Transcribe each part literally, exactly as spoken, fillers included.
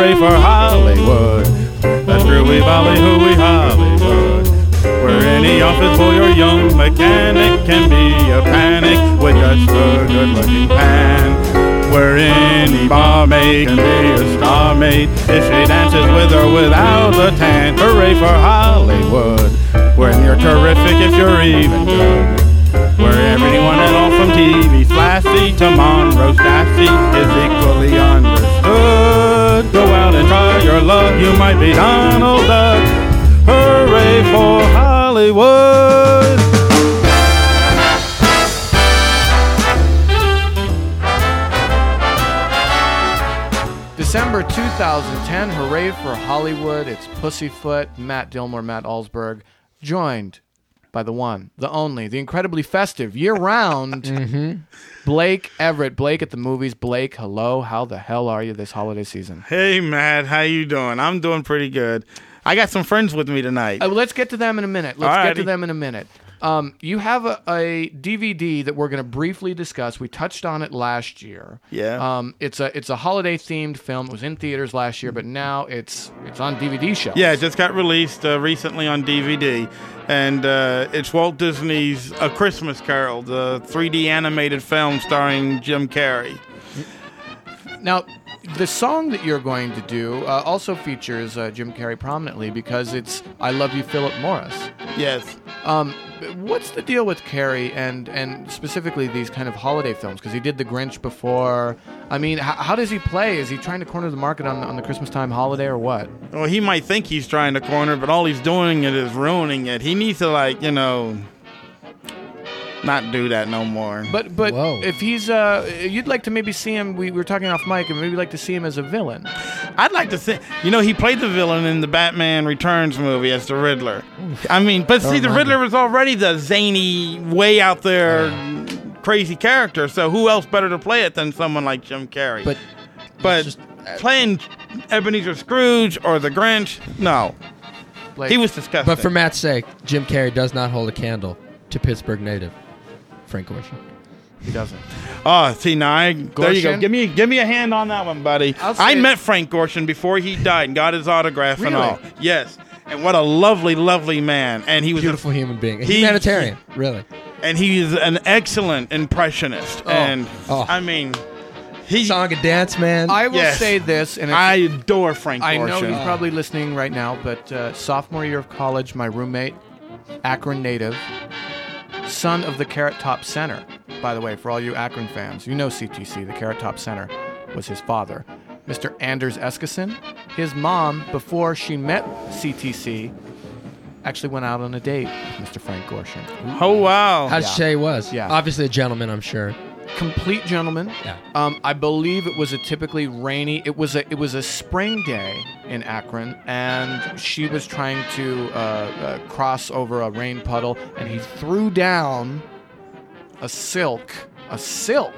Hooray for Hollywood. That's Groovy Ballyhooey Hollywood. Where any office boy or young mechanic can be a panic with just a good-looking pan. Where any barmaid can be a star maid if she dances with or without a tan. Hooray for Hollywood. When you're terrific if you're even good. Where everyone at all from T V's Flashy to Monroe's Dassy is equally understood. Go out and try your luck, you might be Donald Duck. Hooray for Hollywood! December two thousand ten, hooray for Hollywood. It's Pussyfoot, Matt Dillmore, Matt Alsberg, joined by the one, the only, the incredibly festive, year-round mm-hmm. Blake Everett. Blake at the movies. Blake, hello. How the hell are you this holiday season? Hey, Matt. How you doing? I'm doing pretty good. I got some friends with me tonight. Uh, let's get to them in a minute. Let's Alrighty. get to them in a minute. Um, you have a, a D V D that we're going to briefly discuss. We touched on it last year. Yeah. Um, it's a it's a holiday themed film. It was in theaters last year, but now it's it's on D V D shelves. Yeah, it just got released uh, recently on D V D, and uh, it's Walt Disney's A Christmas Carol, the three D animated film starring Jim Carrey. Now, the song that you're going to do uh, also features uh, Jim Carrey prominently because it's "I Love You, Philip Morris." Yes. Um, what's the deal with Carrey and, and specifically these kind of holiday films? Because he did The Grinch before. I mean, h- how does he play? Is he trying to corner the market on, on the Christmas time holiday or what? Well, he might think he's trying to corner, but all he's doing it is ruining it. He needs to, like, you know, not do that no more. But but Whoa. if he's, uh, you'd like to maybe see him, we, we were talking off mic, and maybe like to see him as a villain. I'd like to see, you know, he played the villain in the Batman Returns movie as the Riddler. I mean, but see, the Riddler was already the zany, way out there, crazy character, so who else better to play it than someone like Jim Carrey? But But just, uh, playing Ebenezer Scrooge or the Grinch, no. Like, He was disgusting. but for Matt's sake, Jim Carrey does not hold a candle to Pittsburgh native Frank Gorshin. he doesn't. Oh, see, now I, there you go. Gorshin? Give me, give me a hand on that one, buddy. I'll say- I met Frank Gorshin before he died and got his autograph and Really? all. Yes, and what a lovely, lovely man. And he was a Beautiful human being. A he- humanitarian, really. and he's an excellent impressionist. Oh. And Oh. I mean, he. Song and dance, man. I will Yes. say this, and it's, I adore Frank I Gorshin. know he's probably listening right now, but uh, sophomore year of college, my roommate, Akron native, son of the Carrot Top Center. By the way, for all you Akron fans, you know C T C, the Carrot Top Center, was his father. Mister Anders Eskison, his mom, before she met C T C, actually went out on a date with Mister Frank Gorshin. Oh wow! How did Yeah. you say he was? Yeah. Obviously a gentleman, I'm sure. Complete gentleman. Yeah. Um, I believe it was a typically rainy. It was a it was a spring day in Akron, and she was trying to uh, uh, cross over a rain puddle, and he threw down a silk a silk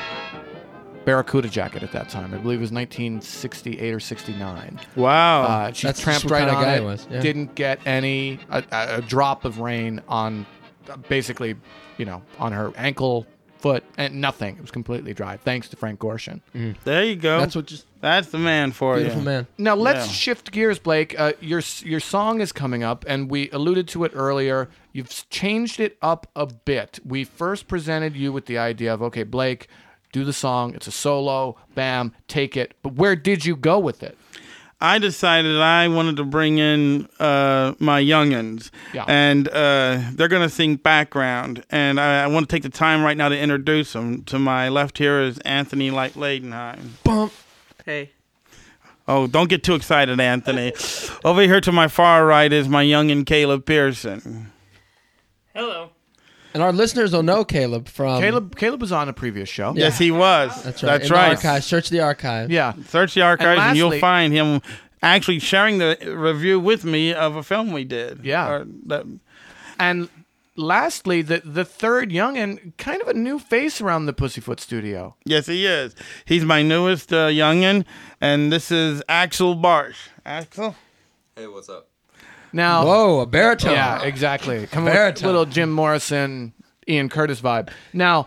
Barracuda jacket at that time. I believe it was nineteen sixty-eight or sixty-nine. Wow. Uh, she That's just tramped what right kind of on guy it. he was, yeah. Didn't get any a, a, a drop of rain on, uh, basically, you know, on her ankle, foot, and nothing. It was completely dry. Thanks to Frank Gorshin. there you go. That's what just That's the man for beautiful you. man. Now let's Yeah. shift gears, Blake. Uh, your your song is coming up, and we alluded to it earlier. You've s- changed it up a bit. We first presented you with the idea of, okay, Blake, do the song. It's a solo. Bam, take it. But where did you go with it? I decided I wanted to bring in uh, my youngins, Yeah. and uh, they're going to sing background. And I, I want to take the time right now to introduce them. To my left here is Anthony Light Ladenheim. Bump. Hey. Oh, don't get too excited, Anthony. Over here to my far right is my youngin Caleb Pearson. Hello. And our listeners will know Caleb from Caleb Caleb was on a previous show. Yes, he was. That's right. That's In the right. archives. Search the archive. Yeah. Search the archives, and, And you'll lastly- find him actually sharing the review with me of a film we did. Yeah. Or that, And lastly, the the third youngin, kind of a new face around the Pussyfoot studio. yes, he is. He's my newest uh, youngin, and this is Axel Barsh. Axel? Hey, what's up? Now, Whoa, a baritone. yeah, exactly. Coming with Baritone. little Jim Morrison, Ian Curtis vibe. Now,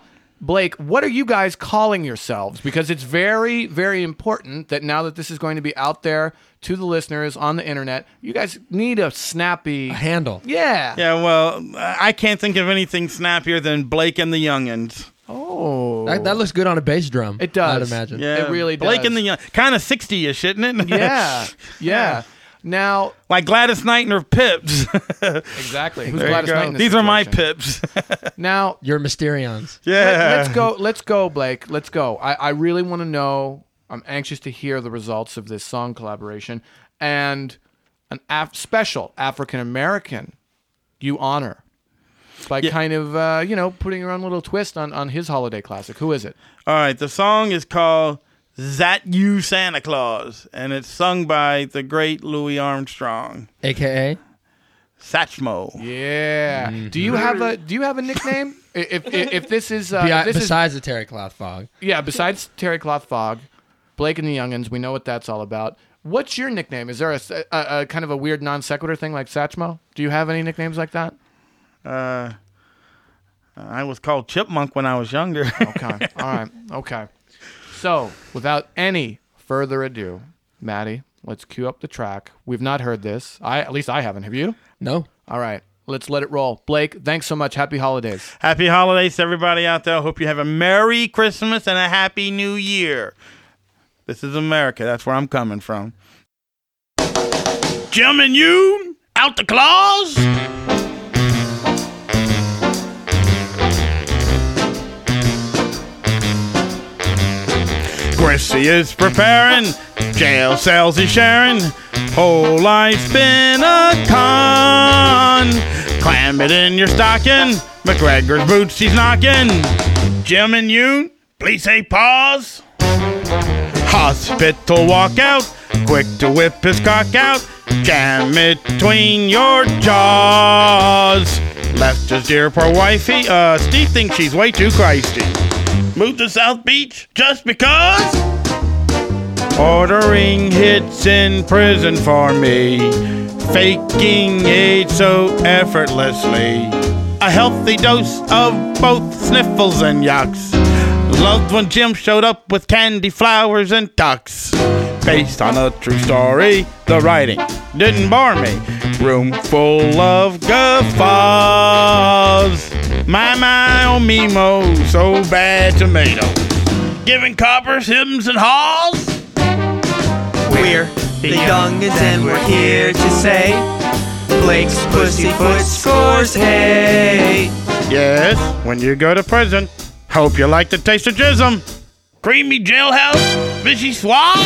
Blake, what are you guys calling yourselves? Because it's very, very important that now that this is going to be out there to the listeners on the internet, you guys need a snappy A handle. Yeah. Yeah, well, I can't think of anything snappier than Blake and the Youngins. Oh. That, that looks good on a bass drum. It does. I'd imagine. It really does. Blake and the Young, kind of sixty-ish, isn't it? Yeah. Yeah. Now, Like Gladys Knight and her pips. exactly. Who's There you Gladys go. Knight in this These are my situation? pips. Now, Your Mysterions. Yeah. Let, let's go. Let's go, Blake. Let's go. I, I really want to know. I'm anxious to hear the results of this song collaboration and an af- special African American you honor by Yeah. kind of uh, you know putting your own little twist on on his holiday classic. Who is it? All right, the song is called Zat You Santa Claus, and it's sung by the great Louis Armstrong. A K A? Satchmo. Yeah. Do you have a Do you have a nickname? if, if if this is uh, Be- if this is besides the Terry Cloth Fog. yeah, besides Terry Cloth Fog, Blake and the Youngins, we know what that's all about. What's your nickname? Is there a, a, a kind of a weird non sequitur thing like Satchmo? Do you have any nicknames like that? Uh, I was called Chipmunk when I was younger. Okay. All right. Okay. So, without any further ado, Maddie, let's cue up the track. We've not heard this. I at least I haven't. Have you? No. All right. Let's let it roll. Blake, thanks so much. Happy holidays. Happy holidays to everybody out there. Hope you have a Merry Christmas and a Happy New Year. This is America. That's where I'm coming from. Jim and you, out the claws. Chrissy is preparing, jail cells he's sharing, whole life's been a con. Clam it in your stocking, McGregor's boots he's knocking. Jim and you, please say pause. Hospital walkout, quick to whip his cock out, jam it between your jaws. Left his dear poor wifey, uh, Steve thinks she's way too Christy. Moved to South Beach just because? Ordering hits in prison for me, faking age so effortlessly. A healthy dose of both sniffles and yucks. Loved when Jim showed up with candy, flowers, and ducks. Based on a true story, the writing didn't bore me. Room full of guffaws. My, my, oh, Mimo, so bad tomato. Giving coppers, hymns, and haws. We're the Youngins and we're here to say Blake's Pussyfoot scores hay. Yes, when you go to prison, hope you like the taste of jism. Creamy jailhouse, vichyssoise.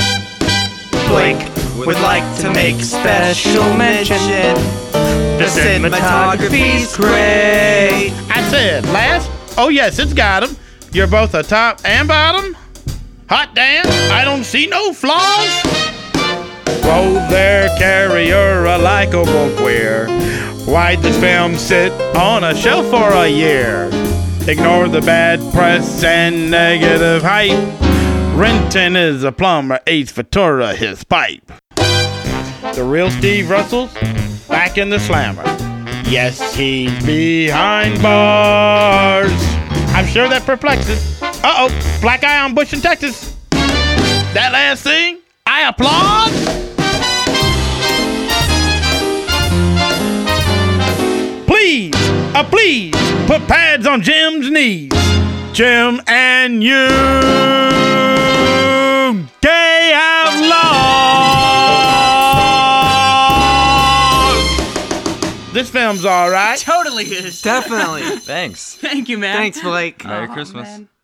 Blake would like to make special mention. The cinematography's great. I said, last? Oh yes, it's got 'em. You're both a top and bottom? Hot damn, I don't see no flaws. Whoa there, carrier, a likable queer. Why'd this film sit on a shelf for a year? Ignore the bad press and negative hype. Renton is a plumber, Ace Ventura his pipe. The real Steve Russell's back in the slammer. Yes, he's behind bars. I'm sure that perplexes. Uh-oh, black eye on Bush in Texas. That last thing, I applaud. Please, uh, please, put pads on Jim's knees. Jim and you, gay outlaws. This film's all right. Totally is. Definitely. Thanks. Thank you, man. Thanks, Blake. Merry Oh, Christmas. man.